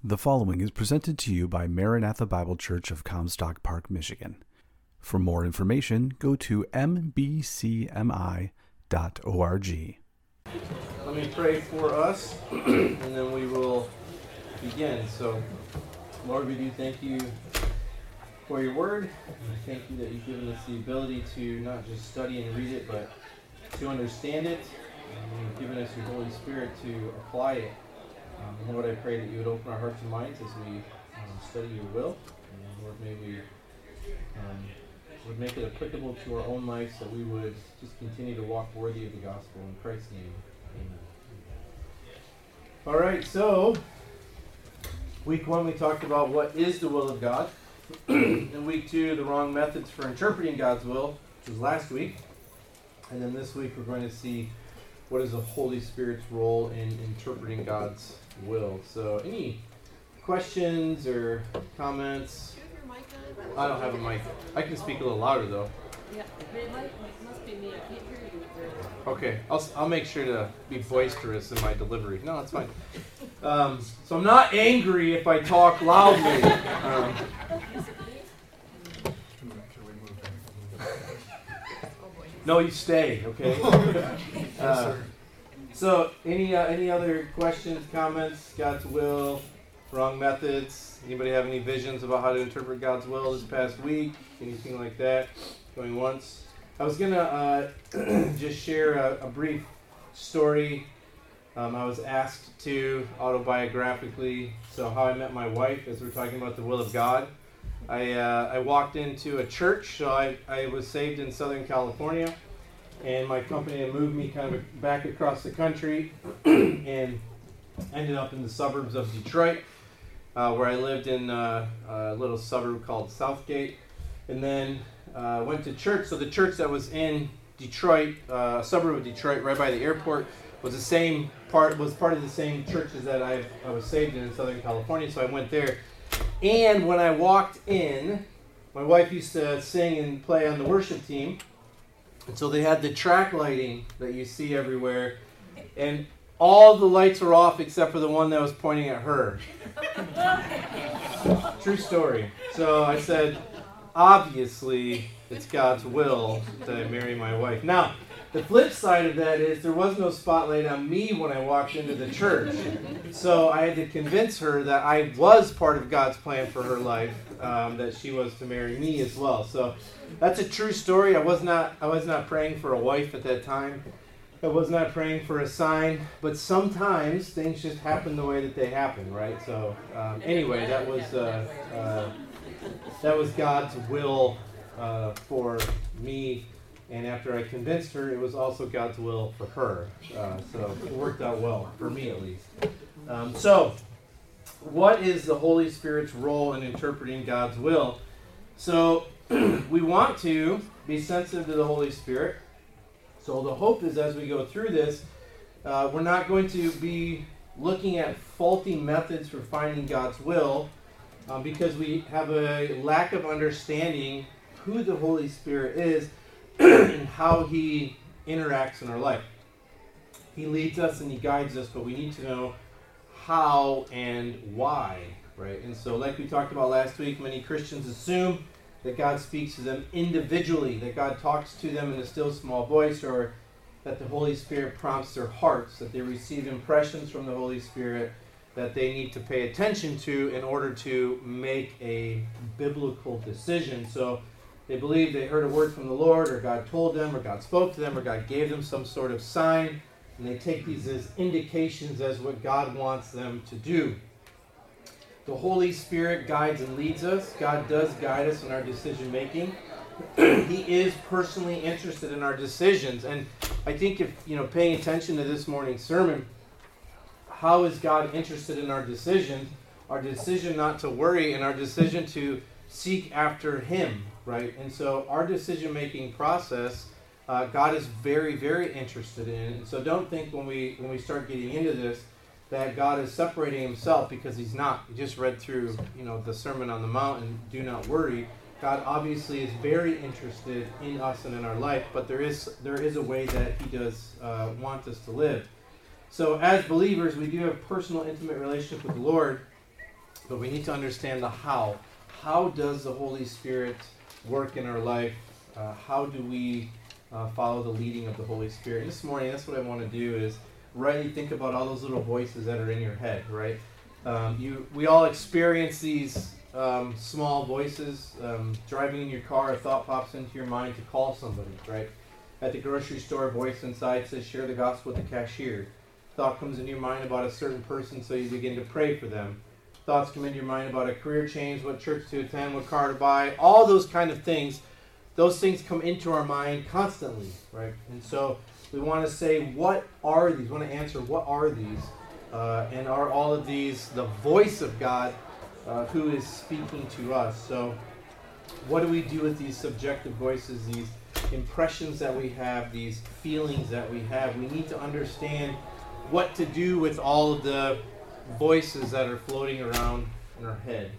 The following is presented to you by Maranatha Bible Church of Comstock Park, Michigan. For more information, go to mbcmi.org. Let me pray for us, and then we will begin. So, Lord, we do thank you for your word. We thank you that you've given us the ability to not just study and read it, but to understand it. And you've given us your Holy Spirit to apply it. And Lord, I pray that you would open our hearts and minds as we study your will. And Lord, may we would make it applicable to our own lives, that we would just continue to walk worthy of the gospel. In Christ's name, amen. All right, so week 1 we talked about what is the will of God. In week 2, the wrong methods for interpreting God's will, which was last week. And then this week we're going to see what is the Holy Spirit's role in interpreting God's will. So any questions or comments? Do you have your mic on? I don't have a mic. I can speak a little louder though. Yeah, it must be me. I can't hear you very well. Okay, I'll make sure to be boisterous in my delivery. No, it's fine. So I'm not angry if I talk loudly. No, you stay, okay? So, any other questions, comments, God's will, wrong methods? Anybody have any visions about how to interpret God's will this past week? Anything like that? Going once? I was going to just share a brief story. I was asked to autobiographically, so how I met my wife, as we're talking about the will of God. I walked into a church, so I was saved in Southern California, and my company had moved me kind of back across the country and ended up in the suburbs of Detroit, where I lived in a little suburb called Southgate, and then went to church. So the church that was in Detroit, a suburb of Detroit, right by the airport, was part of the same churches that I was saved in Southern California. So I went there. And when I walked in, my wife used to sing and play on the worship team. And so they had the track lighting that you see everywhere. And all the lights were off except for the one that was pointing at her. True story. So I said, obviously, it's God's will that I marry my wife. Now, the flip side of that is there was no spotlight on me when I walked into the church. So I had to convince her that I was part of God's plan for her life, that she was to marry me as well. So that's a true story. I was not praying for a wife at that time. I was not praying for a sign. But sometimes things just happen the way that they happen, right? So anyway, that was God's will for me. And after I convinced her, it was also God's will for her. So it worked out well, for me at least. So, what is the Holy Spirit's role in interpreting God's will? So, we want to be sensitive to the Holy Spirit. So the hope is as we go through this, we're not going to be looking at faulty methods for finding God's will, because we have a lack of understanding who the Holy Spirit is and how he interacts in our life. He leads us and he guides us, but we need to know how and why, right? And so like we talked about last week, many Christians assume that God speaks to them individually, that God talks to them in a still small voice, or that the Holy Spirit prompts their hearts, that they receive impressions from the Holy Spirit that they need to pay attention to in order to make a biblical decision. So they believe they heard a word from the Lord, or God told them, or God spoke to them, or God gave them some sort of sign, and they take these as indications as what God wants them to do. The Holy Spirit guides and leads us. God does guide us in our decision making. He is personally interested in our decisions. And I think if, paying attention to this morning's sermon, how is God interested in our decisions? Our decision not to worry and our decision to seek after him, right? And so our decision-making process, God is very, very interested in. And so don't think when we start getting into this that God is separating himself, because he's not. You just read through, the Sermon on the Mount and do not worry. God obviously is very interested in us and in our life, but there is a way that he does want us to live. So as believers, we do have personal, intimate relationship with the Lord, but we need to understand the how. How does the Holy Spirit work in our life? How do we follow the leading of the Holy Spirit? This morning, that's what I want to do is rightly think about all those little voices that are in your head, right? We all experience these small voices. Driving in your car, a thought pops into your mind to call somebody, right? At the grocery store, a voice inside says, share the gospel with the cashier. Thought comes into your mind about a certain person, so you begin to pray for them. Thoughts come into your mind about a career change, what church to attend, what car to buy, all those kind of things. Those things come into our mind constantly, right? And so we want to say, what are these? We want to answer, what are these? And are all of these the voice of God who is speaking to us? So what do we do with these subjective voices, these impressions that we have, these feelings that we have? We need to understand what to do with all of the voices that are floating around in our head.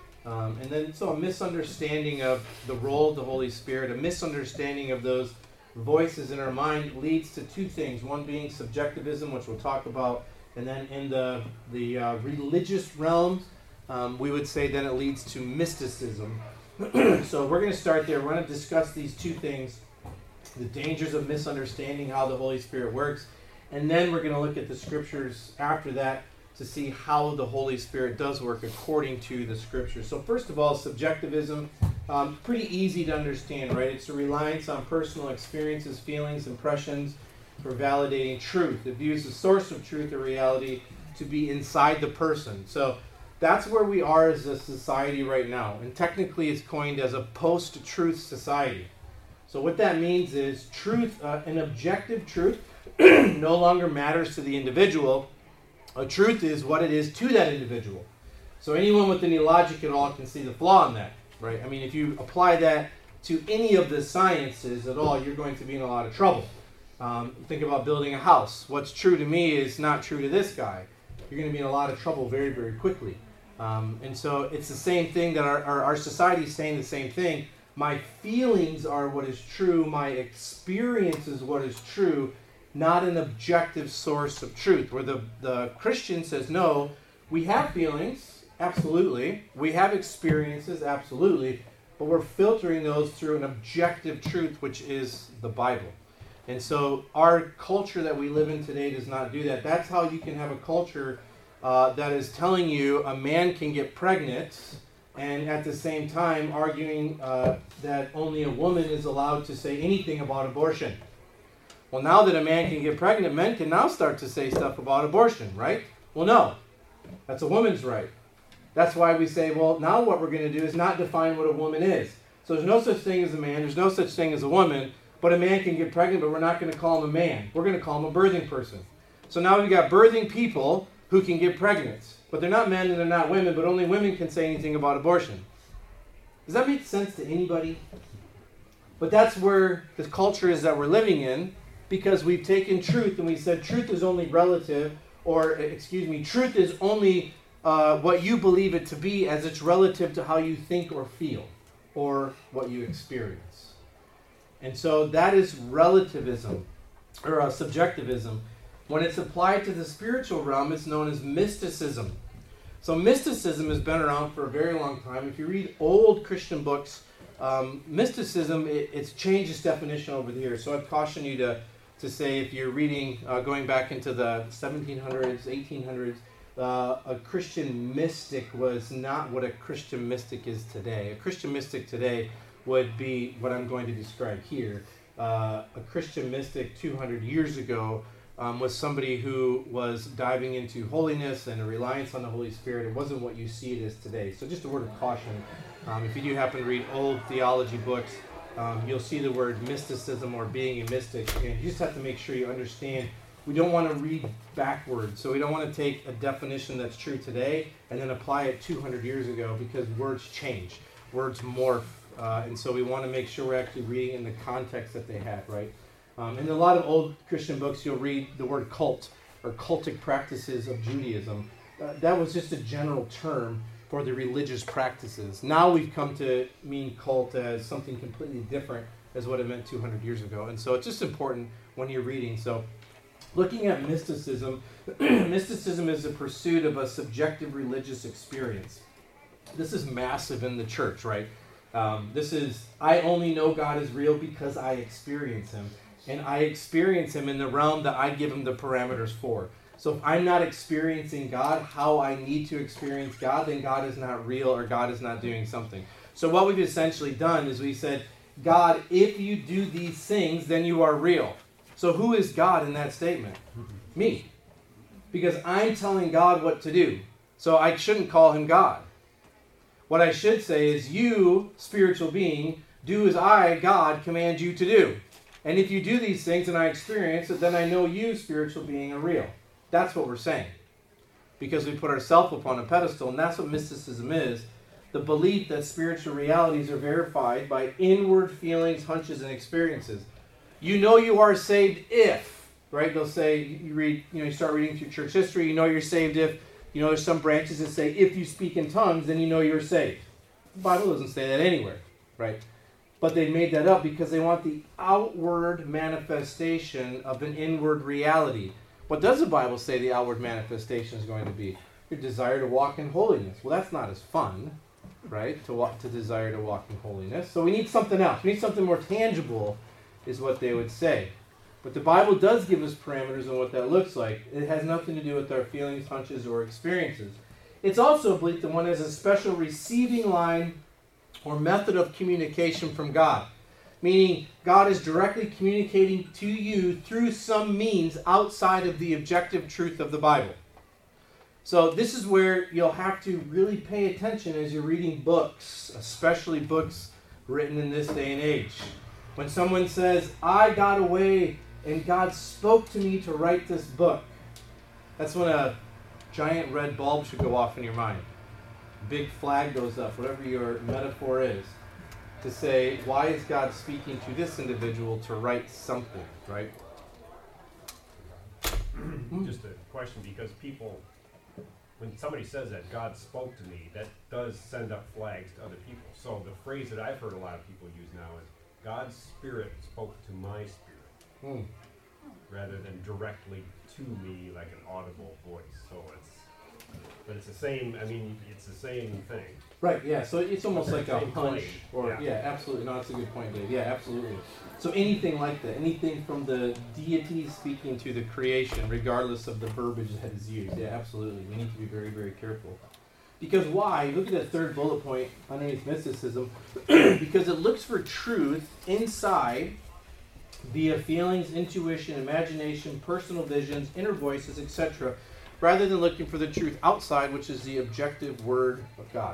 And then, so a misunderstanding of the role of the Holy Spirit, a misunderstanding of those voices in our mind leads to two things. One being subjectivism, which we'll talk about, and then in the religious realms, we would say then it leads to mysticism. So we're going to start there. We're going to discuss these two things, the dangers of misunderstanding how the Holy Spirit works, and then we're going to look at the scriptures after that to see how the Holy Spirit does work according to the scriptures. So first of all, subjectivism, pretty easy to understand, right? It's a reliance on personal experiences, feelings, impressions for validating truth. It views the source of truth or reality to be inside the person. So that's where we are as a society right now. And technically it's coined as a post-truth society. So what that means is truth, an objective truth, no longer matters to the individual. A truth is what it is to that individual. So anyone with any logic at all can see the flaw in that, right? I mean, if you apply that to any of the sciences at all, you're going to be in a lot of trouble. Think about building a house. What's true to me is not true to this guy. You're going to be in a lot of trouble very, very quickly. And so it's the same thing that our society is saying the same thing. My feelings are what is true. My experience is what is true. Not an objective source of truth, where the Christian says, no, we have feelings, absolutely. We have experiences, absolutely. But we're filtering those through an objective truth, which is the Bible. And so our culture that we live in today does not do that. That's how you can have a culture that is telling you a man can get pregnant, and at the same time arguing that only a woman is allowed to say anything about abortion. Well, now that a man can get pregnant, men can now start to say stuff about abortion, right? Well, no. That's a woman's right. That's why we say, well, now what we're going to do is not define what a woman is. So there's no such thing as a man. There's no such thing as a woman. But a man can get pregnant, but we're not going to call him a man. We're going to call him a birthing person. So now we've got birthing people who can get pregnant. But they're not men and they're not women, but only women can say anything about abortion. Does that make sense to anybody? But that's where the culture is that we're living in. Because we've taken truth and we said truth is only relative, truth is only what you believe it to be as it's relative to how you think or feel or what you experience. And so that is relativism or subjectivism. When it's applied to the spiritual realm, it's known as mysticism. So mysticism has been around for a very long time. If you read old Christian books, mysticism, it's changed its definition over the years. So I'd caution you to say if you're reading, going back into the 1700s, 1800s, a Christian mystic was not what a Christian mystic is today. A Christian mystic today would be what I'm going to describe here. A Christian mystic 200 years ago was somebody who was diving into holiness and a reliance on the Holy Spirit. It wasn't what you see it as today. So just a word of caution. If you do happen to read old theology books, you'll see the word mysticism or being a mystic, and you just have to make sure you understand we don't want to read backwards. So we don't want to take a definition that's true today and then apply it 200 years ago, because words change, words morph, and so we want to make sure we're actually reading in the context that they have, right? In a lot of old Christian books, you'll read the word cult or cultic practices of Judaism. That was just a general term for the religious practices. Now we've come to mean cult as something completely different as what it meant 200 years ago. And so it's just important when you're reading. So Looking at mysticism, mysticism is the pursuit of a subjective religious experience. This is massive in the church, right? I only know God is real because I experience him. And I experience him in the realm that I give him the parameters for. So if I'm not experiencing God how I need to experience God, then God is not real or God is not doing something. So what we've essentially done is we said, God, if you do these things, then you are real. So who is God in that statement? Me. Because I'm telling God what to do. So I shouldn't call him God. What I should say is, you, spiritual being, do as I, God, command you to do. And if you do these things and I experience it, then I know you, spiritual being, are real. That's what we're saying. Because we put ourselves upon a pedestal, and that's what mysticism is. The belief that spiritual realities are verified by inward feelings, hunches, and experiences. You know you are saved if, right? They'll say, you start reading through church history, you know you're saved if, there's some branches that say, if you speak in tongues, then you know you're saved. The Bible doesn't say that anywhere, right? But they made that up because they want the outward manifestation of an inward reality. What does the Bible say the outward manifestation is going to be? Your desire to walk in holiness. Well, that's not as fun, right? To desire to walk in holiness. So we need something else. We need something more tangible, is what they would say. But the Bible does give us parameters on what that looks like. It has nothing to do with our feelings, hunches, or experiences. It's also a belief that one has a special receiving line or method of communication from God. Meaning, God is directly communicating to you through some means outside of the objective truth of the Bible. So this is where you'll have to really pay attention as you're reading books, especially books written in this day and age. When someone says, I got away and God spoke to me to write this book, that's when a giant red bulb should go off in your mind. Big flag goes up, whatever your metaphor is, to say, why is God speaking to this individual to write something, right? Just a question, because people, when somebody says that God spoke to me, that does send up flags to other people. So the phrase that I've heard a lot of people use now is, God's Spirit spoke to my spirit, rather than directly to me like an audible voice. But it's the same, it's the same thing. Right, yeah, so it's almost like a Same hunch. claim. Yeah, absolutely. No, that's a good point, Dave. Yeah, absolutely. So anything like that, anything from the deity speaking to the creation, regardless of the verbiage that is used. Yeah, absolutely. We need to be very, very careful. Because why? Look at that third bullet point underneath mysticism. Because it looks for truth inside via feelings, intuition, imagination, personal visions, inner voices, etc., rather than looking for the truth outside, which is the objective word of God.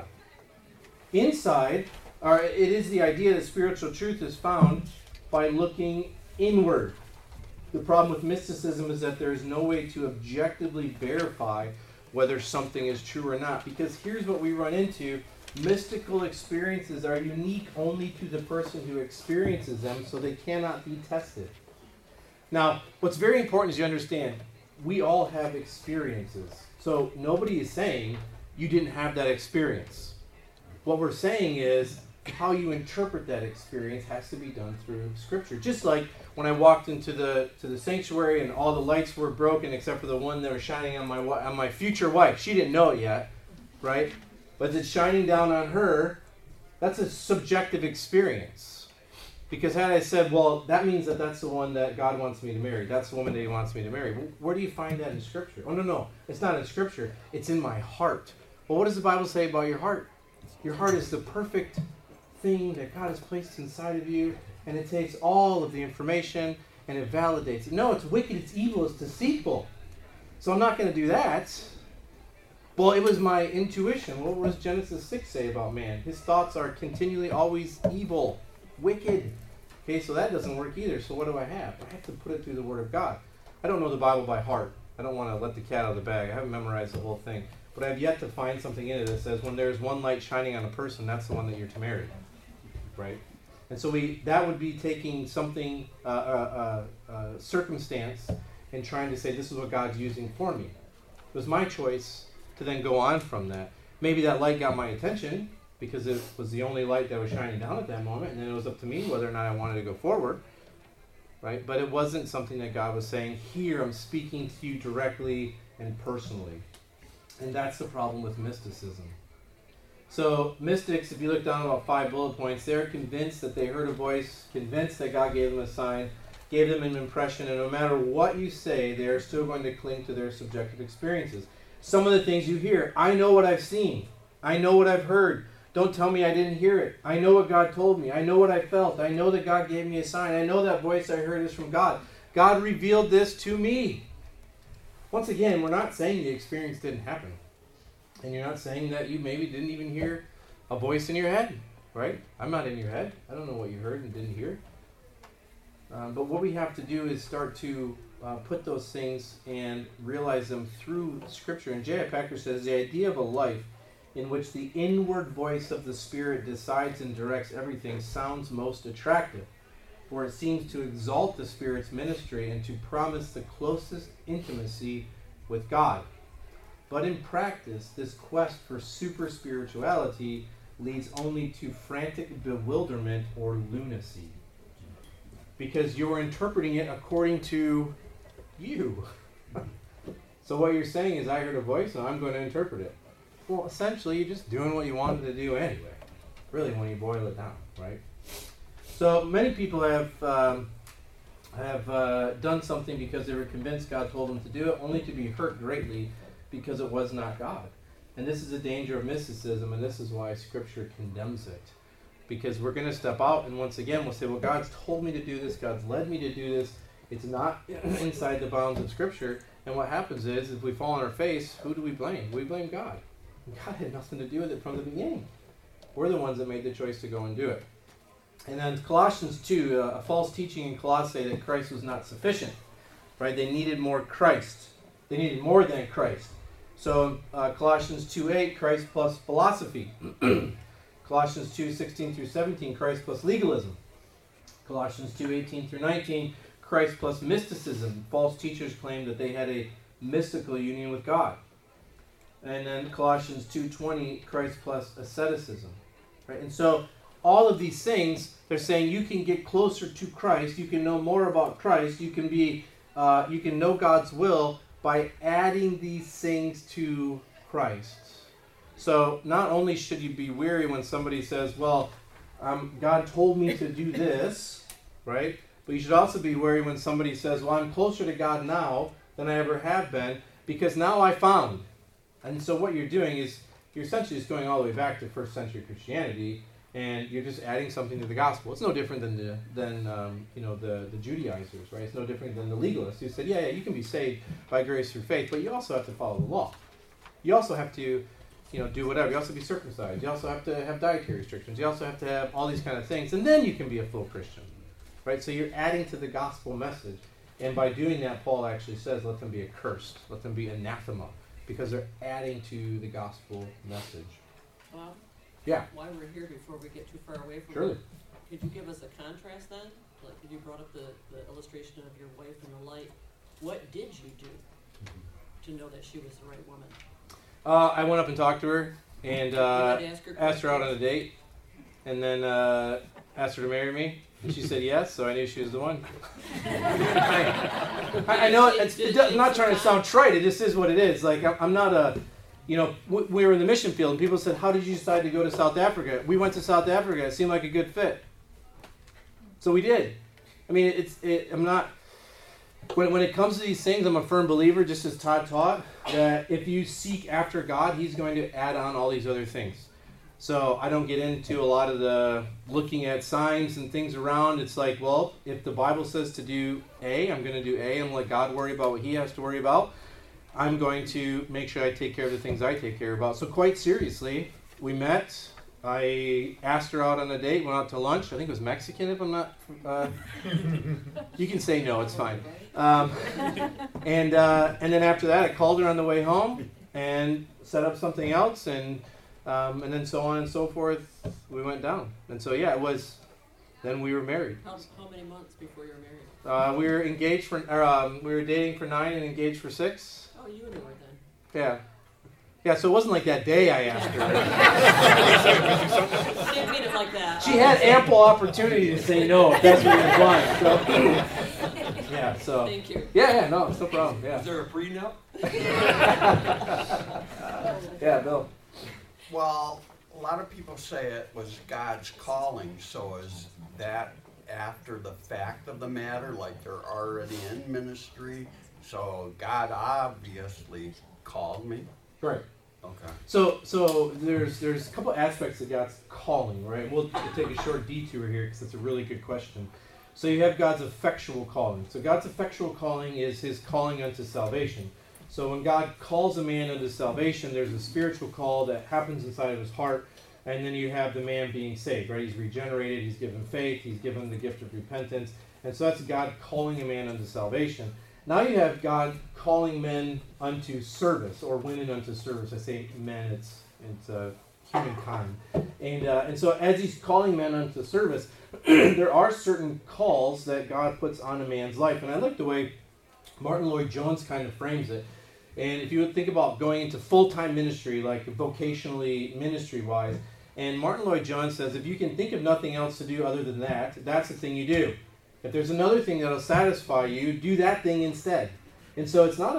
Inside, it is the idea that spiritual truth is found by looking inward. The problem with mysticism is that there is no way to objectively verify whether something is true or not. Because here's what we run into. Mystical experiences are unique only to the person who experiences them, so they cannot be tested. Now, what's very important is you understand, we all have experiences. So nobody is saying you didn't have that experience. What we're saying is how you interpret that experience has to be done through Scripture. Just like when I walked into the sanctuary and all the lights were broken except for the one that was shining on my future wife. She didn't know it yet, right? But it's shining down on her. That's a subjective experience. Because had I said, well, that means that that's the one that God wants me to marry. That's the woman that he wants me to marry. Where do you find that in Scripture? Oh, no. It's not in Scripture. It's in my heart. Well, what does the Bible say about your heart? Your heart is the perfect thing that God has placed inside of you, and it takes all of the information and it validates it. No, it's wicked, it's evil, it's deceitful. So I'm not going to do that. Well, it was my intuition. What does Genesis 6 say about man? His thoughts are continually always evil, wicked. Okay, so that doesn't work either. So what do I have? I have to put it through the Word of God. I don't know the Bible by heart. I don't want to let the cat out of the bag. I haven't memorized the whole thing. But I've yet to find something in it that says when there's one light shining on a person, that's the one that you're to marry. Right? And so that would be taking something, circumstance, and trying to say, this is what God's using for me. It was my choice to then go on from that. Maybe that light got my attention because it was the only light that was shining down at that moment, and then it was up to me whether or not I wanted to go forward. right? But it wasn't something that God was saying, here I'm speaking to you directly and personally. And that's the problem with mysticism. So mystics, if you look down about 5 bullet points, they're convinced that they heard a voice, convinced that God gave them a sign, gave them an impression, and no matter what you say, they're still going to cling to their subjective experiences. Some of the things you hear, I know what I've seen. I know what I've heard. Don't tell me I didn't hear it. I know what God told me. I know what I felt. I know that God gave me a sign. I know that voice I heard is from God. God revealed this to me. Once again, we're not saying the experience didn't happen. And you're not saying that you maybe didn't even hear a voice in your head, right? I'm not in your head. I don't know what you heard and didn't hear. But what we have to do is start to put those things and realize them through Scripture. And J.I. Packer says, the idea of a life in which the inward voice of the Spirit decides and directs everything sounds most attractive, for it seems to exalt the Spirit's ministry and to promise the closest intimacy with God. But in practice, this quest for super spirituality leads only to frantic bewilderment or lunacy, because you're interpreting it according to you. So what you're saying is, I heard a voice and I'm going to interpret it. Well, essentially, you're just doing what you wanted to do anyway, really, when you boil it down, right? So many people have done something because they were convinced God told them to do it, only to be hurt greatly because it was not God. And this is a danger of mysticism, and this is why Scripture condemns it. Because we're going to step out, and once again, we'll say, well, God's told me to do this, God's led me to do this, it's not inside the bounds of Scripture, and what happens is, if we fall on our face, who do we blame? We blame God. God had nothing to do with it from the beginning. We're the ones that made the choice to go and do it. And then Colossians 2, a false teaching in Colossae that Christ was not sufficient, right? They needed more Christ. They needed more than Christ. So Colossians 2:8, Christ plus philosophy. Colossians 2:16 through 17, Christ plus legalism. Colossians 2:18 through 19, Christ plus mysticism. False teachers claimed that they had a mystical union with God. And then Colossians 2:20, Christ plus asceticism. Right? And so all of these things, they're saying you can get closer to Christ, you can know more about Christ, you can know God's will by adding these things to Christ. So not only should you be weary when somebody says, well, God told me to do this, right? But you should also be wary when somebody says, well, I'm closer to God now than I ever have been because now I found. And so what you're doing is you're essentially just going all the way back to first century Christianity, and you're just adding something to the gospel. It's no different than the Judaizers, right? It's no different than the legalists who said, yeah, you can be saved by grace through faith, but you also have to follow the law. You also have to, do whatever. You also have to be circumcised. You also have to have dietary restrictions. You also have to have all these kind of things, and then you can be a full Christian, right? So you're adding to the gospel message, and by doing that, Paul actually says, let them be accursed, let them be anathema, because they're adding to the gospel message. Well, Yeah. while we're here, before we get too far away from Surely. it, could you give us a contrast then? Like, you brought up the illustration of your wife in the light. What did you do to know that she was the right woman? I went up and talked to her, and You had to asked her out on a questions? date, and then asked her to marry me, and she said yes, so I knew she was the one. I know I'm not trying to sound trite, it just is what it is. Like, I'm not a, we were in the mission field, and people said, how did you decide to go to South Africa? We went to South Africa, it seemed like a good fit. So we did. I mean, I'm not, when it comes to these things, I'm a firm believer, just as Todd taught, that if you seek after God, He's going to add on all these other things. So I don't get into a lot of the looking at signs and things around. It's like, well, if the Bible says to do A, I'm going to do A and let God worry about what He has to worry about. I'm going to make sure I take care of the things I take care about. So quite seriously, we met. I asked her out on a date, went out to lunch. I think it was Mexican, if I'm not... you can say no, it's fine. And then after that, I called her on the way home and set up something else, and then so on and so forth. We went down. And so, yeah, it was... Then we were married. How many months before you were married? We were engaged we were dating for 9 and engaged for 6. Oh, you knew her then. Yeah. Yeah, so it wasn't like that day I asked her. I didn't mean it like that. She had ample opportunity to say no, if that's what you're implying. So. Yeah, so. Thank you. Yeah, no, it's no problem. Yeah. Is there a prenup? Yeah, Bill. Well, a lot of people say it was God's calling, so is that after the fact of the matter, like they're already in ministry? So God obviously called me? Right. Okay. So there's a couple aspects of God's calling, right? We'll take a short detour here because it's a really good question. So you have God's effectual calling. So God's effectual calling is his calling unto salvation. So when God calls a man unto salvation, there's a spiritual call that happens inside of his heart, and then you have the man being saved, right? He's regenerated, he's given faith, he's given the gift of repentance, and so that's God calling a man unto salvation. Now you have God calling men unto service, or women unto service. I say men, it's humankind. And so as he's calling men unto service, there are certain calls that God puts on a man's life. And I like the way Martin Lloyd-Jones kind of frames it. And if you would think about going into full-time ministry, like vocationally, ministry-wise, and Martin Lloyd-Jones says, if you can think of nothing else to do other than that, that's the thing you do. If there's another thing that'll satisfy you, do that thing instead. And so it's not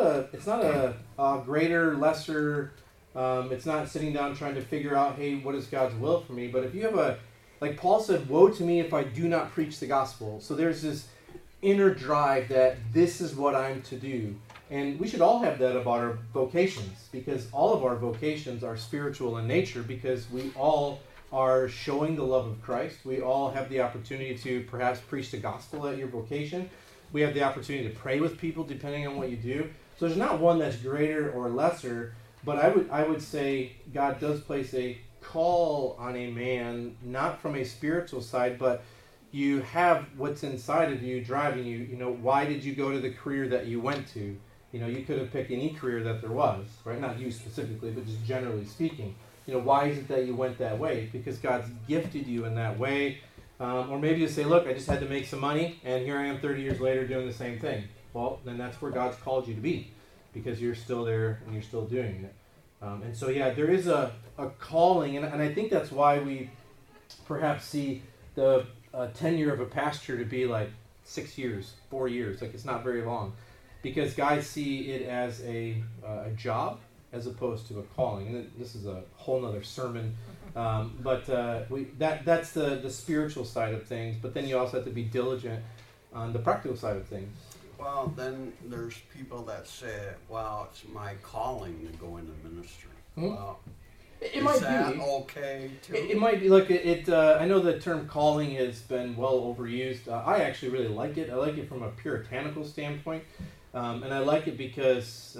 a greater, lesser. It's not sitting down trying to figure out, hey, what is God's will for me? But if you have like Paul said, woe to me if I do not preach the gospel. So there's this inner drive that this is what I'm to do. And we should all have that about our vocations, because all of our vocations are spiritual in nature, because we all are showing the love of Christ. We all have the opportunity to perhaps preach the gospel at your vocation. We have the opportunity to pray with people depending on what you do. So there's not one that's greater or lesser, but I would say God does place a call on a man, not from a spiritual side, but you have what's inside of you driving you. You know, why did you go to the career that you went to? You know, you could have picked any career that there was, right? Not you specifically, but just generally speaking. You know, why is it that you went that way? Because God's gifted you in that way. Or maybe you say, look, I just had to make some money, and here I am 30 years later doing the same thing. Well, then that's where God's called you to be, because you're still there and you're still doing it. And so, yeah, there is a calling, and I think that's why we perhaps see the tenure of a pastor to be like 6 years, 4 years. Like, it's not very long, because guys see it as a job as opposed to a calling. And this is a whole nother sermon, but that's the spiritual side of things. But then you also have to be diligent on the practical side of things. Well, then there's people that say, well, it's my calling to go into ministry. Mm-hmm. Well, It might is that be okay too? It might be. Look, I know the term calling has been well overused. I actually really like it. I like it from a puritanical standpoint, and I like it because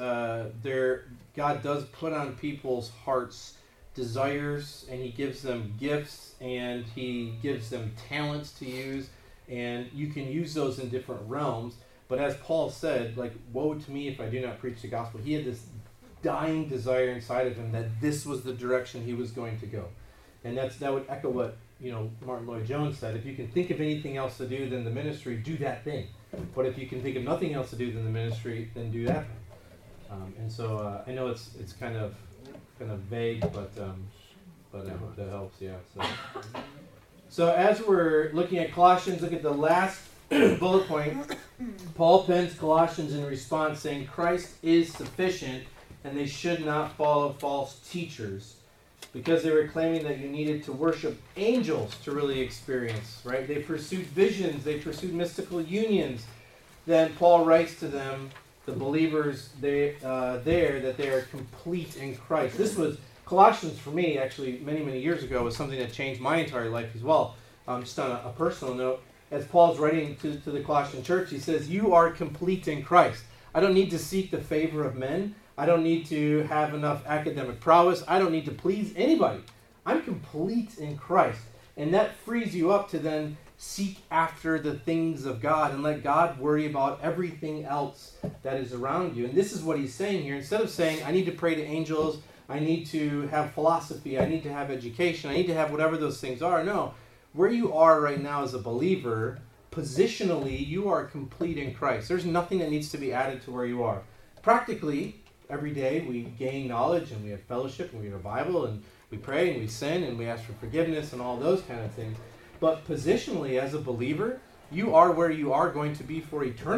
God does put on people's hearts desires, and He gives them gifts, and He gives them talents to use, and you can use those in different realms. But as Paul said, like, woe to me if I do not preach the gospel. He had this dying desire inside of him that this was the direction he was going to go. And that would echo what, Martin Lloyd-Jones said. If you can think of anything else to do than the ministry, do that thing. But if you can think of nothing else to do than the ministry, then do that thing. And so I know it's kind of vague, but I hope that helps. Yeah. So as we're looking at Colossians, look at the last bullet point. Paul pens Colossians in response, saying Christ is sufficient, and they should not follow false teachers, because they were claiming that you needed to worship angels to really experience, right? They pursued visions, they pursued mystical unions. Then Paul writes to them, the believers that they are complete in Christ. This was Colossians for me, actually, many, many years ago, was something that changed my entire life as well. Just on a personal note, as Paul's writing to the Colossian church, he says, you are complete in Christ. I don't need to seek the favor of men. I don't need to have enough academic prowess. I don't need to please anybody. I'm complete in Christ. And that frees you up to then seek after the things of God and let God worry about everything else that is around you. And this is what he's saying here. Instead of saying, I need to pray to angels, I need to have philosophy, I need to have education, I need to have whatever those things are. No. Where you are right now as a believer, positionally, you are complete in Christ. There's nothing that needs to be added to where you are. Practically, every day we gain knowledge and we have fellowship and we read our Bible and we pray and we sin and we ask for forgiveness and all those kind of things. But positionally, as a believer, you are where you are going to be for eternity.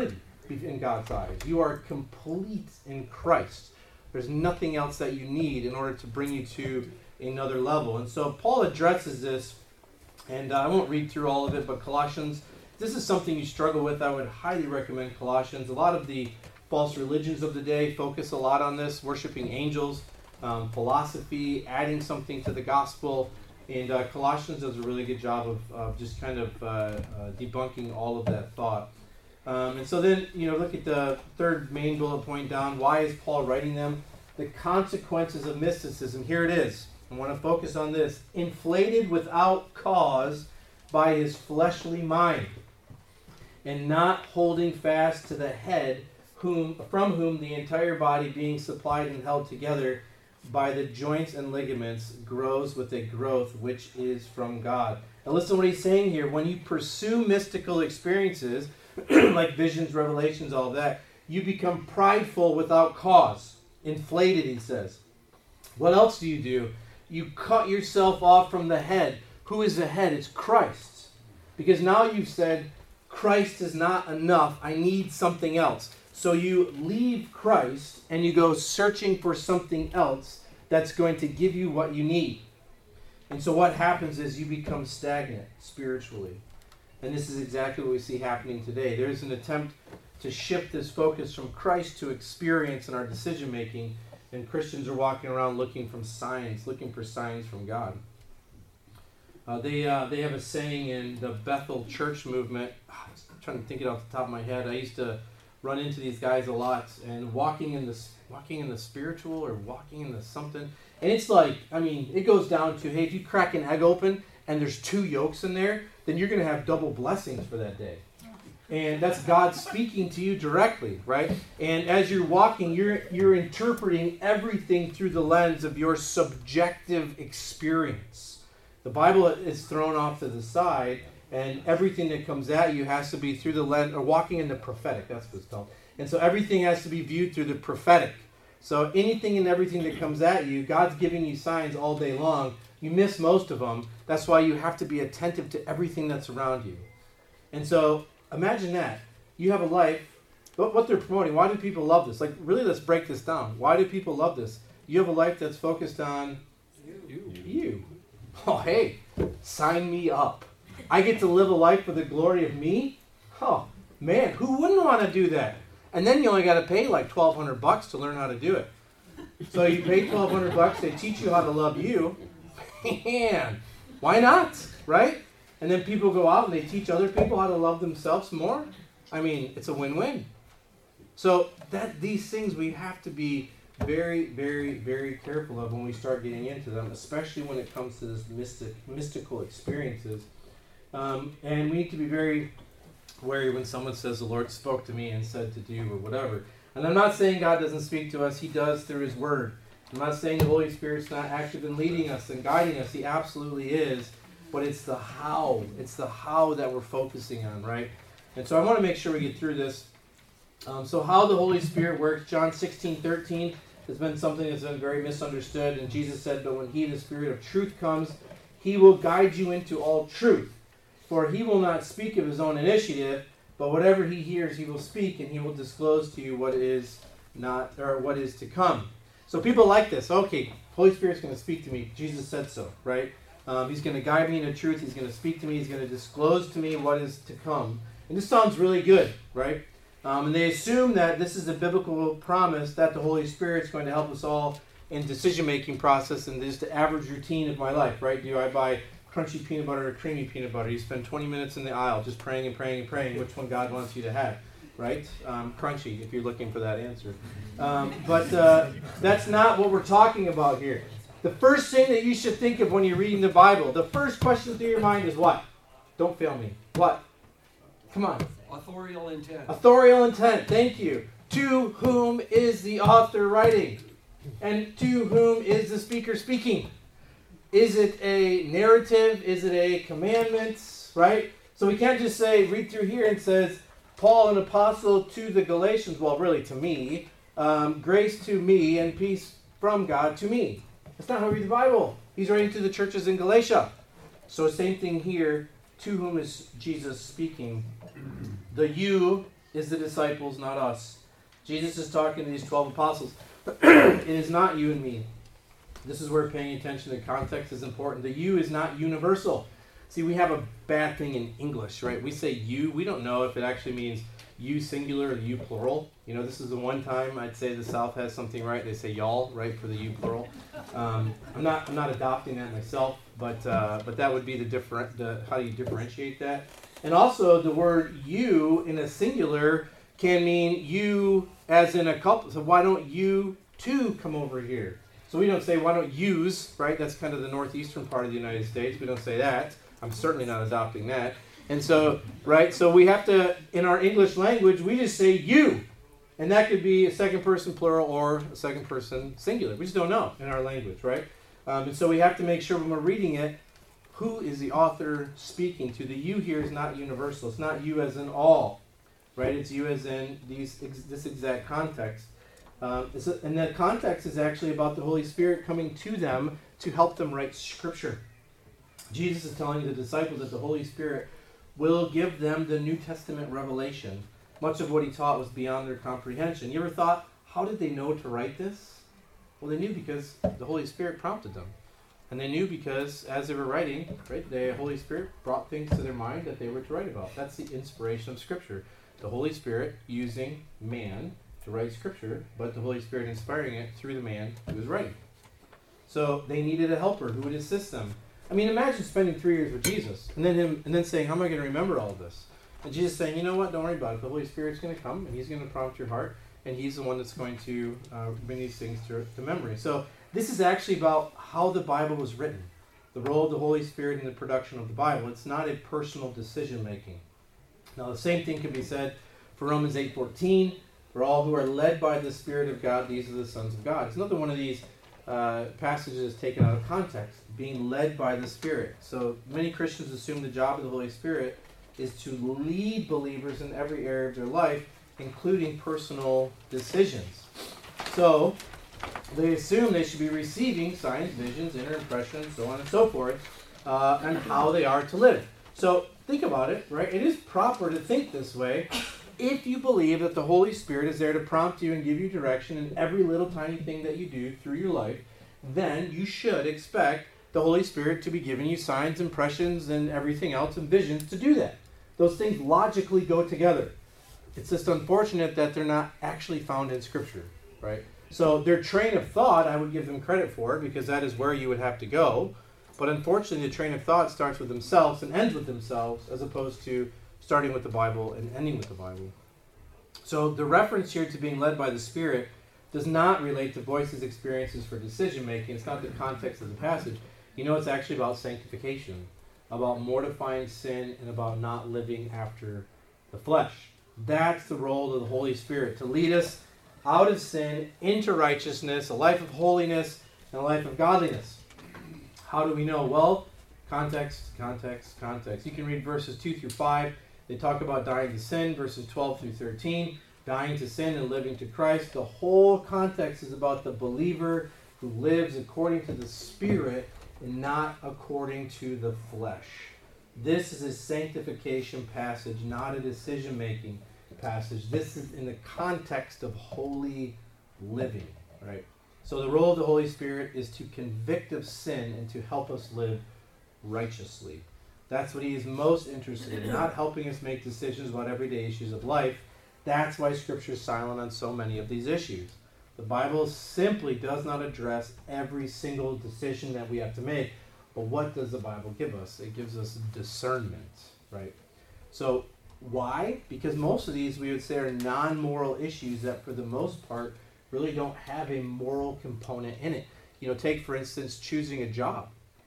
in God's eyes. You are complete in Christ. There's nothing else that you need in order to bring you to another level. And so Paul addresses this, and I won't read through all of it, but Colossians, this is something you struggle with. I would highly recommend Colossians. A lot of the false religions of the day focus a lot on this, worshiping angels, philosophy, adding something to the gospel. And Colossians does a really good job of just kind of debunking all of that thought. And so then, look at the third main bullet point down. Why is Paul writing them? The consequences of mysticism. Here it is. I want to focus on this. Inflated without cause by his fleshly mind, and not holding fast to the head, from whom the entire body, being supplied and held together by the joints and ligaments, grows with a growth which is from God. Now listen to what he's saying here. When you pursue mystical experiences, like visions, revelations, all of that, you become prideful without cause. Inflated, he says. What else do? You cut yourself off from the head. Who is the head? It's Christ. Because now you've said, Christ is not enough. I need something else. So you leave Christ and you go searching for something else that's going to give you what you need. And so what happens is you become stagnant spiritually. And this is exactly what we see happening today. There's an attempt to shift this focus from Christ to experience in our decision making, and Christians are walking around looking for signs from God. They have a saying in the Bethel church movement. I'm trying to think it off the top of my head. I used to run into these guys a lot, and walking in the spiritual or walking in the something. And it's like, it goes down to, hey, if you crack an egg open and there's 2 yolks in there, then you're going to have double blessings for that day. And that's God speaking to you directly, right? And as you're walking, you're interpreting everything through the lens of your subjective experience. The Bible is thrown off to the side, and everything that comes at you has to be through the lens, or walking in the prophetic, that's what it's called. And so everything has to be viewed through the prophetic. So anything and everything that comes at you, God's giving you signs all day long. You miss most of them. That's why you have to be attentive to everything that's around you. And so imagine that. You have a life, what they're promoting, why do people love this? Like, really, let's break this down. Why do people love this? You have a life that's focused on you. Oh, hey, sign me up. I get to live a life for the glory of me? Oh, man, who wouldn't want to do that? And then you only got to pay like $1,200 to learn how to do it. So you pay $1,200, they teach you how to love you. Man, why not, right? And then people go out and they teach other people how to love themselves more. It's a win-win. So these things we have to be very, very, very careful of when we start getting into them, especially when it comes to this mystical experiences. And we need to be very wary when someone says, the Lord spoke to me and said to do or whatever. And I'm not saying God doesn't speak to us. He does through His Word. I'm not saying the Holy Spirit's not actually been leading us and guiding us. He absolutely is. But it's the how. It's the how that we're focusing on, right? And so I want to make sure we get through this. So how the Holy Spirit works, John 16:13 has been something that's been very misunderstood. And Jesus said, but when He, the Spirit of truth, comes, He will guide you into all truth. For He will not speak of His own initiative, but whatever He hears, He will speak, and He will disclose to you what is not, or what is to come. So people like this. Okay, Holy Spirit's going to speak to me. Jesus said so, right? He's going to guide me into truth. He's going to speak to me. He's going to disclose to me what is to come. And this sounds really good, right? And they assume that this is a biblical promise that the Holy Spirit's going to help us all in decision-making process and just the average routine of my life, right? Do I buy crunchy peanut butter or creamy peanut butter? You spend 20 minutes in the aisle just praying and praying and praying which one God wants you to have, right? Crunchy, if you're looking for that answer. But that's not what we're talking about here. The first thing that you should think of when you're reading the Bible, the first question through your mind is what? Don't fail me. What? Come on. Authorial intent. Authorial intent. Thank you. To whom is the author writing? And to whom is the speaker speaking? Is it a narrative? Is it a commandment? Right? So we can't just say, read through here and it says, Paul, an apostle to the Galatians, well, really to me, grace to me and peace from God to me. That's not how we read the Bible. He's writing to the churches in Galatia. So same thing here. To whom is Jesus speaking? The you is the disciples, not us. Jesus is talking to these 12 apostles. It is not you and me. This is where paying attention to context is important. The you is not universal. See, we have a bad thing in English, right? We say you. We don't know if it actually means you singular or you plural. You know, this is the one time I'd say the South has something right. They say y'all, right, for the you plural. I'm not adopting that myself, but that would be the how do you differentiate that? And also the word you in a singular can mean you as in a couple. So why don't you two come over here? So we don't say why don't yous, right? That's kind of the northeastern part of the United States. We don't say that. I'm certainly not adopting that. And so, right, so we have to, in our English language, we just say you. And that could be a second person plural or a second person singular. We just don't know in our language, right? And so we have to make sure when we're reading it, who is the author speaking to? The you here is not universal. It's not you as in all, right? It's you as in this exact context. And that context is actually about the Holy Spirit coming to them to help them write Scripture. Jesus is telling the disciples that the Holy Spirit will give them the New Testament revelation. Much of what he taught was beyond their comprehension. You ever thought, how did they know to write this? Well, they knew because the Holy Spirit prompted them. And they knew because as they were writing, right, the Holy Spirit brought things to their mind that they were to write about. That's the inspiration of Scripture. The Holy Spirit using man to write Scripture, but the Holy Spirit inspiring it through the man who was writing. So they needed a helper who would assist them. I mean, imagine spending 3 years with Jesus and then saying, how am I going to remember all of this? And Jesus saying, you know what, don't worry about it. The Holy Spirit's going to come and he's going to prompt your heart and he's the one that's going to bring these things to memory. So this is actually about how the Bible was written, the role of the Holy Spirit in the production of the Bible. It's not a personal decision making. Now the same thing can be said for Romans 8:14. For all who are led by the Spirit of God, these are the sons of God. It's another one of these passages taken out of context, being led by the Spirit. So many Christians assume the job of the Holy Spirit is to lead believers in every area of their life, including personal decisions. So they assume they should be receiving signs, visions, inner impressions, so on and so forth, and how they are to live. So think about it, right? It is proper to think this way if you believe that the Holy Spirit is there to prompt you and give you direction in every little tiny thing that you do through your life. Then you should expect the Holy Spirit to be giving you signs, impressions, and everything else, and visions to do that. Those things logically go together. It's just unfortunate that they're not actually found in Scripture, right? So their train of thought, I would give them credit for, because that is where you would have to go. But unfortunately, the train of thought starts with themselves and ends with themselves, as opposed to starting with the Bible and ending with the Bible. So the reference here to being led by the Spirit does not relate to voices' experiences for decision making. It's not the context of the passage. You know, it's actually about sanctification, about mortifying sin, and about not living after the flesh. That's the role of the Holy Spirit, to lead us out of sin into righteousness, a life of holiness, and a life of godliness. How do we know? Well, context, context, context. You can read verses 2 through 5. They talk about dying to sin, verses 12 through 13, dying to sin and living to Christ. The whole context is about the believer who lives according to the Spirit and not according to the flesh. This is a sanctification passage, not a decision-making passage. This is in the context of holy living, right? So the role of the Holy Spirit is to convict of sin and to help us live righteously. That's what he is most interested in, not helping us make decisions about everyday issues of life. That's why Scripture is silent on so many of these issues. The Bible simply does not address every single decision that we have to make. But what does the Bible give us? It gives us discernment, right? So why? Because most of these we would say are non-moral issues that for the most part really don't have a moral component in it. You know, take for instance choosing a job.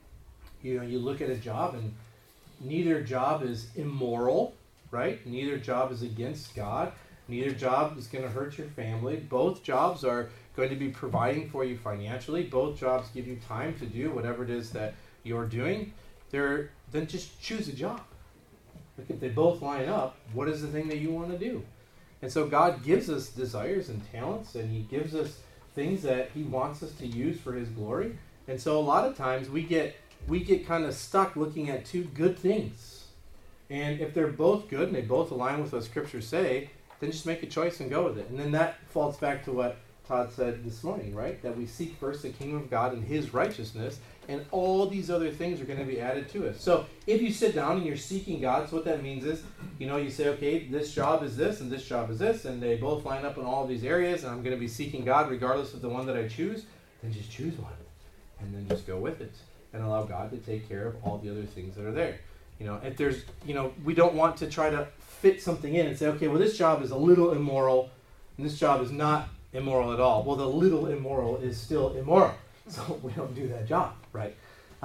You know, you look at a job and neither job is immoral, right? Neither job is against God. Neither job is going to hurt your family. Both jobs are going to be providing for you financially. Both jobs give you time to do whatever it is that you're doing. Then just choose a job. Look, if they both line up, what is the thing that you want to do? And so God gives us desires and talents, and he gives us things that he wants us to use for his glory. And so a lot of times we get kind of stuck looking at two good things. And if they're both good and they both align with what Scripture say, then just make a choice and go with it. And then that falls back to what Todd said this morning, right? That we seek first the kingdom of God and his righteousness, and all these other things are going to be added to us. So if you sit down and you're seeking God, so what that means is, you say, okay, this job is this and this job is this, and they both line up in all of these areas, and I'm going to be seeking God regardless of the one that I choose, then just choose one. And then just go with it and allow God to take care of all the other things that are there. If there's, we don't want to try to fit something in and say, okay, well, this job is a little immoral and this job is not immoral at all. Well, the little immoral is still immoral. So we don't do that job, right?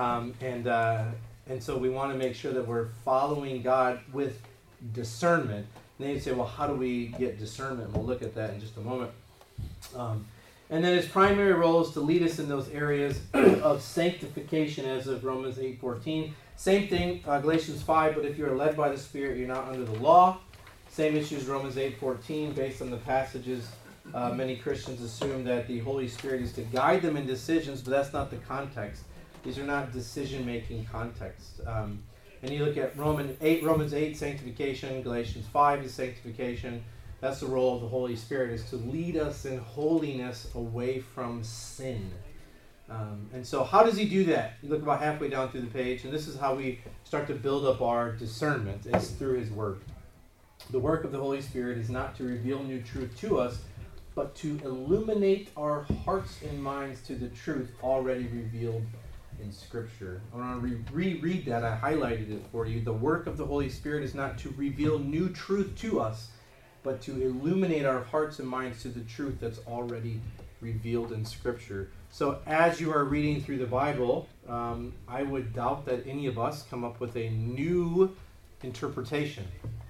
And so we want to make sure that we're following God with discernment. And then you say, well, how do we get discernment? We'll look at that in just a moment. And then his primary role is to lead us in those areas of sanctification as of Romans 8:14. Same thing, Galatians 5, but if you are led by the Spirit, you're not under the law. Same issue as Romans 8:14. Based on the passages, many Christians assume that the Holy Spirit is to guide them in decisions, but that's not the context. These are not decision-making contexts. And you look at Romans 8, sanctification. Galatians 5 is sanctification. That's the role of the Holy Spirit, is to lead us in holiness away from sin. And so how does he do that? You look about halfway down through the page, and this is how we start to build up our discernment. It's through his word. The work of the Holy Spirit is not to reveal new truth to us, but to illuminate our hearts and minds to the truth already revealed in Scripture. I want to reread that. I highlighted it for you. The work of the Holy Spirit is not to reveal new truth to us, but to illuminate our hearts and minds to the truth that's already revealed in Scripture. So as you are reading through the Bible, I would doubt that any of us come up with a new interpretation.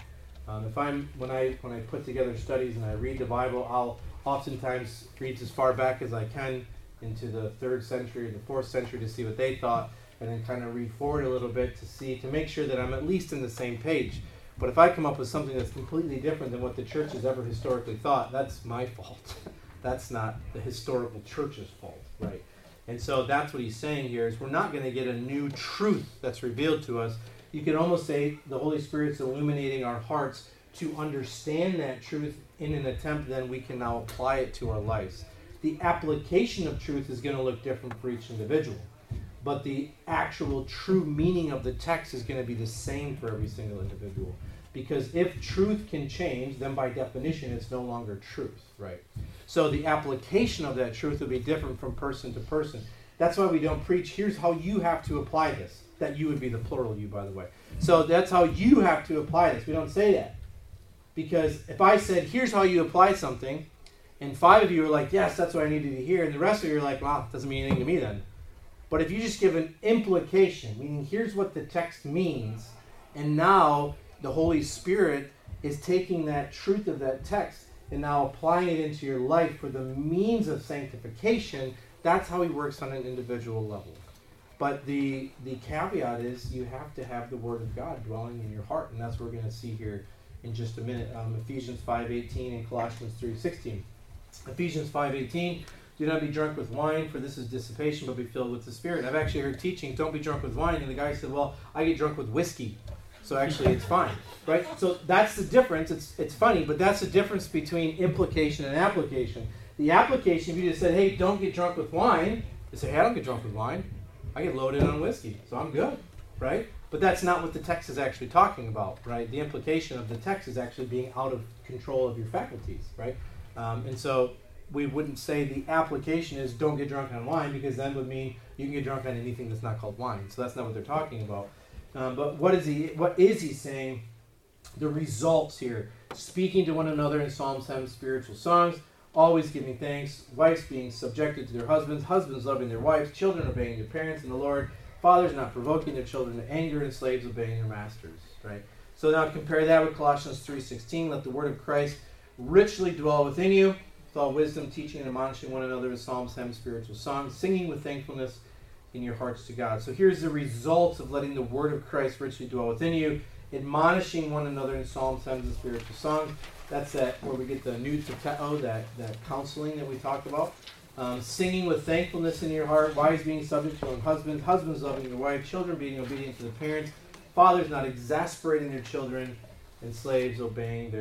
When I put together studies and I read the Bible, I'll oftentimes read as far back as I can into the 3rd century or the 4th century to see what they thought, and then kind of read forward a little bit to make sure that I'm at least in the same page. But if I come up with something that's completely different than what the church has ever historically thought, that's my fault. That's not the historical church's fault, right? And so that's what he's saying here, is we're not going to get a new truth that's revealed to us. You can almost say the Holy Spirit's illuminating our hearts to understand that truth in an attempt then we can now apply it to our lives. The application of truth is going to look different for each individual, but the actual true meaning of the text is going to be the same for every single individual. Because if truth can change, then by definition it's no longer truth, right? So the application of that truth will be different from person to person. That's why we don't preach, here's how you have to apply this. That you would be the plural you, by the way. So that's how you have to apply this. We don't say that. Because if I said, here's how you apply something, and 5 of you are like, yes, that's what I needed to hear, and the rest of you are like, well, it doesn't mean anything to me then. But if you just give an implication, meaning here's what the text means, and now the Holy Spirit is taking that truth of that text and now applying it into your life for the means of sanctification, that's how he works on an individual level. But the caveat is you have to have the Word of God dwelling in your heart, and that's what we're going to see here in just a minute. Ephesians 5:18 and Colossians 3:16. Ephesians 5:18, do not be drunk with wine, for this is dissipation, but be filled with the Spirit. I've actually heard teaching, don't be drunk with wine, and the guy said, well, I get drunk with whiskey, so actually it's fine, right? So that's the difference. It's funny, but that's the difference between implication and application. The application, if you just said, hey, don't get drunk with wine, they say, hey, I don't get drunk with wine. I get loaded on whiskey, so I'm good, right? But that's not what the text is actually talking about, right? The implication of the text is actually being out of control of your faculties, right? And so we wouldn't say the application is don't get drunk on wine, because that would mean you can get drunk on anything that's not called wine. So that's not what they're talking about. But what is he saying? The results here. Speaking to one another in psalms, hymns, spiritual songs, always giving thanks, wives being subjected to their husbands, husbands loving their wives, children obeying their parents in the Lord, fathers not provoking their children to anger, and slaves obeying their masters, right? So now compare that with Colossians 3:16. Let the word of Christ richly dwell within you, with all wisdom, teaching and admonishing one another in psalms, hymns, spiritual songs, singing with thankfulness in your hearts to God. So here's the results of letting the word of Christ richly dwell within you, admonishing one another in psalms, hymns, and spiritual songs. That's where we get the nutoteo, that counseling that we talked about. Singing with thankfulness in your heart, wives being subject to their husbands, husbands loving their wife, children being obedient to the parents, fathers not exasperating their children, and slaves obeying their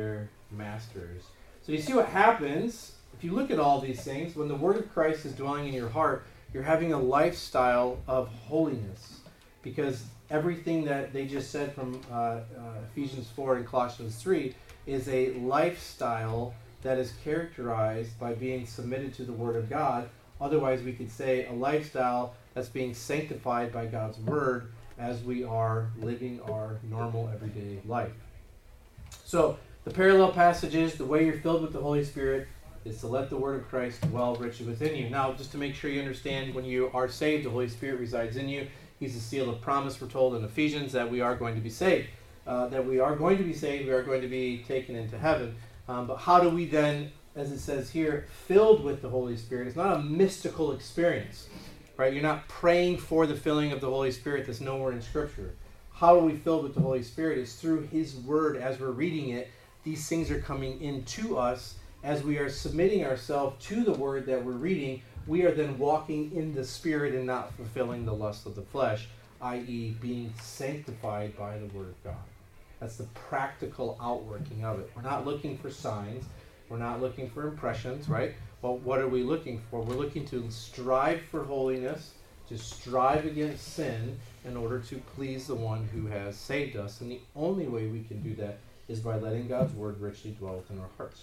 masters. So you see what happens if you look at all these things. When the word of Christ is dwelling in your heart, you're having a lifestyle of holiness, because everything that they just said from Ephesians 4 and Colossians 3 is a lifestyle that is characterized by being submitted to the Word of God. Otherwise, we could say a lifestyle that's being sanctified by God's Word as we are living our normal everyday life. So, the parallel passages, the way you're filled with the Holy Spirit, is to let the Word of Christ dwell richly within you. Now, just to make sure you understand, when you are saved, the Holy Spirit resides in you. He's the seal of promise. We're told in Ephesians that we are going to be saved. We are going to be taken into heaven. But how do we then, as it says here, filled with the Holy Spirit? It's not a mystical experience, right? You're not praying for the filling of the Holy Spirit that's nowhere in Scripture. How are we filled with the Holy Spirit? It's through His Word. As we're reading it, these things are coming into us. As we are submitting ourselves to the Word that we're reading, we are then walking in the Spirit and not fulfilling the lust of the flesh, i.e. being sanctified by the Word of God. That's the practical outworking of it. We're not looking for signs. We're not looking for impressions, right? Well, what are we looking for? We're looking to strive for holiness, to strive against sin in order to please the one who has saved us. And the only way we can do that is by letting God's Word richly dwell within our hearts.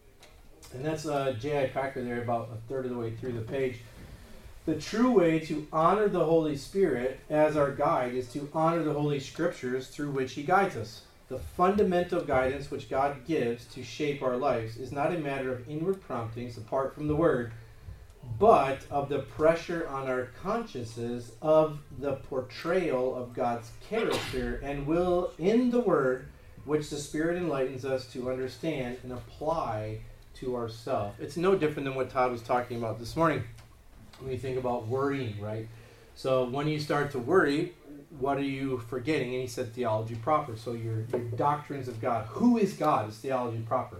And that's J.I. Packer there, about a third of the way through the page. The true way to honor the Holy Spirit as our guide is to honor the Holy Scriptures through which He guides us. The fundamental guidance which God gives to shape our lives is not a matter of inward promptings apart from the Word, but of the pressure on our consciences of the portrayal of God's character and will in the Word, which the Spirit enlightens us to understand and apply to ourselves. It's no different than what Todd was talking about this morning when you think about worrying, right? So when you start to worry, what are you forgetting? And he said theology proper. So your doctrines of God. Who is God is theology proper.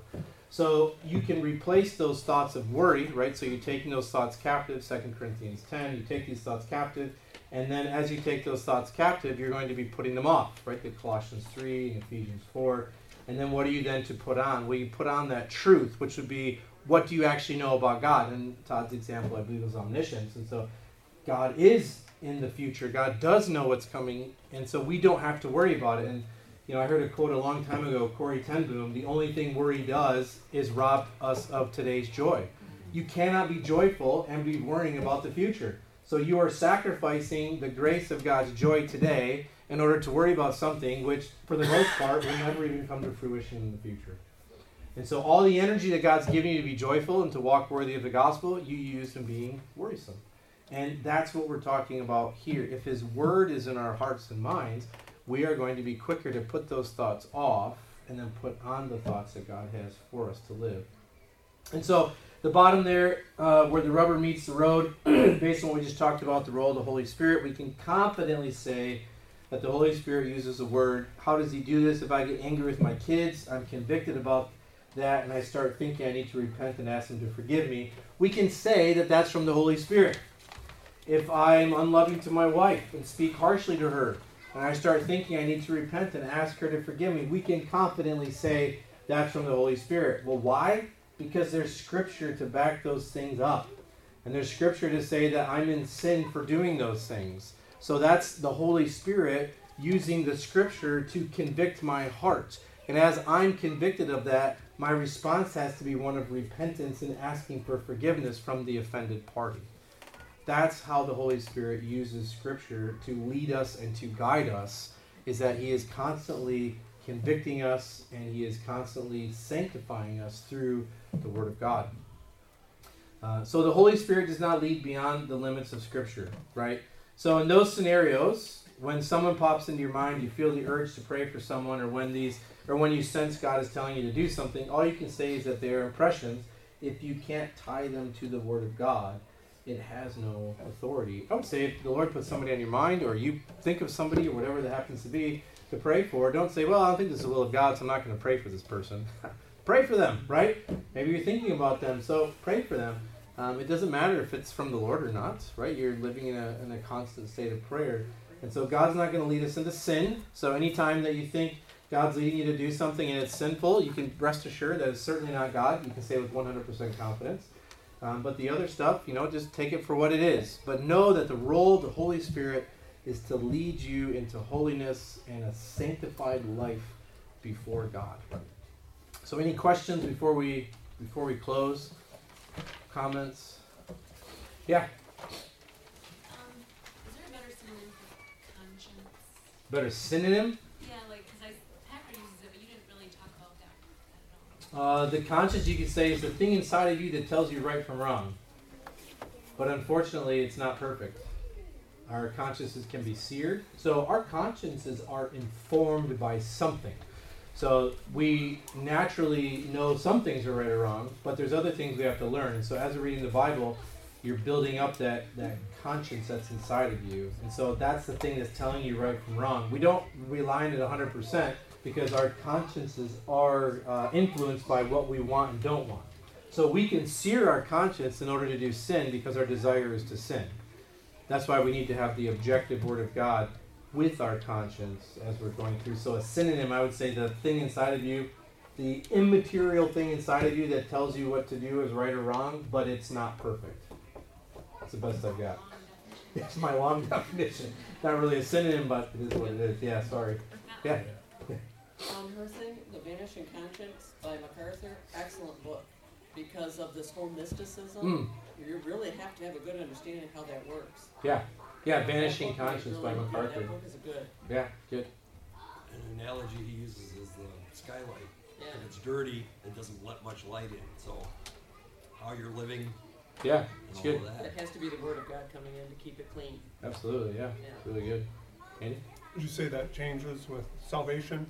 So you can replace those thoughts of worry, right? So you're taking those thoughts captive, 2 Corinthians 10. You take these thoughts captive, and then as you take those thoughts captive, you're going to be putting them off, right? The Colossians 3 and Ephesians 4. And then what are you then to put on? Well, you put on that truth, which would be, what do you actually know about God? And Todd's example, I believe, was omniscience. And so God is in the future. God does know what's coming, and so we don't have to worry about it. And I heard a quote a long time ago, Corrie ten Boom, the only thing worry does is rob us of today's joy. You cannot be joyful and be worrying about the future. So you are sacrificing the grace of God's joy today in order to worry about something which, for the most part, will never even come to fruition in the future. And so all the energy that God's giving you to be joyful and to walk worthy of the gospel, you use in being worrisome. And that's what we're talking about here. If His Word is in our hearts and minds, we are going to be quicker to put those thoughts off and then put on the thoughts that God has for us to live. And so the bottom there, where the rubber meets the road, based on what we just talked about, the role of the Holy Spirit, we can confidently say that the Holy Spirit uses the Word. How does He do this? If I get angry with my kids, I'm convicted about that, and I start thinking I need to repent and ask Him to forgive me, we can say that that's from the Holy Spirit. If I'm unloving to my wife and speak harshly to her, and I start thinking I need to repent and ask her to forgive me, we can confidently say that's from the Holy Spirit. Well, why? Because there's Scripture to back those things up. And there's Scripture to say that I'm in sin for doing those things. So that's the Holy Spirit using the Scripture to convict my heart. And as I'm convicted of that, my response has to be one of repentance and asking for forgiveness from the offended party. That's how the Holy Spirit uses Scripture to lead us and to guide us, is that He is constantly convicting us and He is constantly sanctifying us through the Word of God. So the Holy Spirit does not lead beyond the limits of Scripture, right? So in those scenarios, when someone pops into your mind, you feel the urge to pray for someone, or when you sense God is telling you to do something, all you can say is that they are impressions. If you can't tie them to the Word of God, it has no authority. I would say if the Lord puts somebody on your mind, or you think of somebody, or whatever that happens to be, to pray for, don't say, well, I don't think this is the will of God, so I'm not going to pray for this person. Pray for them, right? Maybe you're thinking about them, so pray for them. It doesn't matter if it's from the Lord or not, right? You're living in a constant state of prayer. And so God's not going to lead us into sin. So anytime that you think God's leading you to do something and it's sinful, you can rest assured that it's certainly not God. You can say with 100% confidence. But the other stuff, just take it for what it is. But know that the role of the Holy Spirit is to lead you into holiness and a sanctified life before God. So any questions before we close? Comments? Yeah. Is there a better synonym for conscience? Better synonym? Yeah, because Packer uses it, but you didn't really talk about that at all. The conscience, you could say, is the thing inside of you that tells you right from wrong. But unfortunately, it's not perfect. Our consciences can be seared. So our consciences are informed by something. So we naturally know some things are right or wrong, but there's other things we have to learn. And so as we're reading the Bible, you're building up that conscience that's inside of you. And so that's the thing that's telling you right from wrong. We don't rely on it 100% because our consciences are influenced by what we want and don't want. So we can sear our conscience in order to do sin because our desire is to sin. That's why we need to have the objective Word of God with our conscience as we're going through. So a synonym, I would say the thing inside of you, the immaterial thing inside of you that tells you what to do is right or wrong, but it's not perfect. That's the best I've got. It's my long definition. Not really a synonym, but it is what it is. Yeah, sorry. Yeah. Her thing, The Vanishing Conscience by MacArthur, excellent book. Because of this whole mysticism, you really have to have a good understanding of how that works. Yeah, Vanishing Conscience by MacArthur. That book is good. Yeah, good. An analogy he uses is the skylight. Yeah. If it's dirty, it doesn't let much light in. So how you're living, Yeah, and it's all good. of that. It has to be the Word of God coming in to keep it clean. Absolutely, yeah. Yeah. Really good. Andy? Would you say that changes with salvation?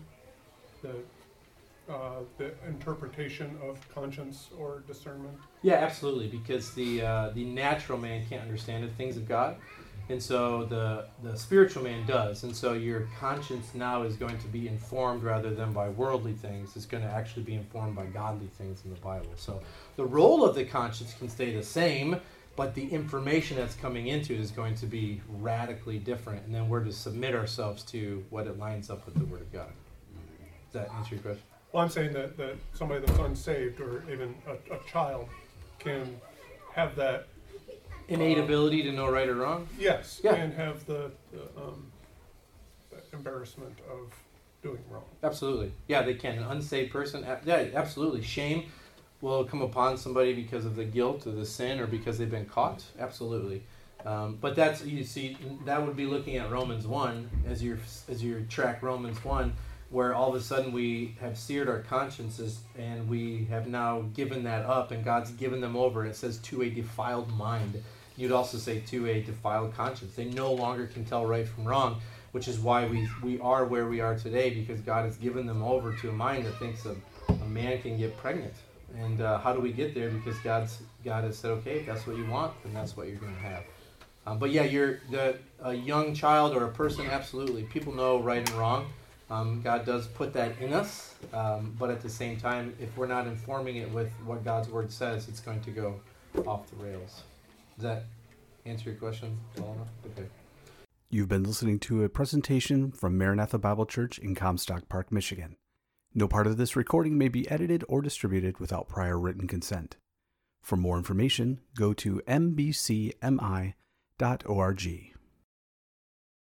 The interpretation of conscience or discernment? Yeah, absolutely, because the natural man can't understand the things of God, and so the spiritual man does, and so your conscience now is going to be informed rather than by worldly things. It's going to actually be informed by godly things in the Bible. So the role of the conscience can stay the same, but the information that's coming into it is going to be radically different, and then we're to submit ourselves to what it lines up with the Word of God. Does that answer your question? Well, I'm saying that somebody that's unsaved or even a child can have that Innate ability to know right or wrong? yes, Yeah. and have the embarrassment of doing wrong. Absolutely. Yeah, they can. An unsaved person, yeah, absolutely. Shame will come upon somebody because of the guilt or the sin or because they've been caught. Absolutely. But that's, you see, that would be looking at Romans 1 as you track Romans 1, where all of a sudden we have seared our consciences and we have now given that up and God's given them over. It says to a defiled mind. You'd also say to a defiled conscience. They no longer can tell right from wrong, which is why we are where we are today, because God has given them over to a mind that thinks a man can get pregnant. And how do we get there? Because God has said, okay, if that's what you want, then that's what you're going to have. But yeah, a young child or a person, absolutely. People know right and wrong. God does put that in us, but at the same time, if we're not informing it with what God's Word says, it's going to go off the rails. Does that answer your question, Elena? Okay. You've been listening to a presentation from Maranatha Bible Church in Comstock Park, Michigan. No part of this recording may be edited or distributed without prior written consent. For more information, go to mbcmi.org.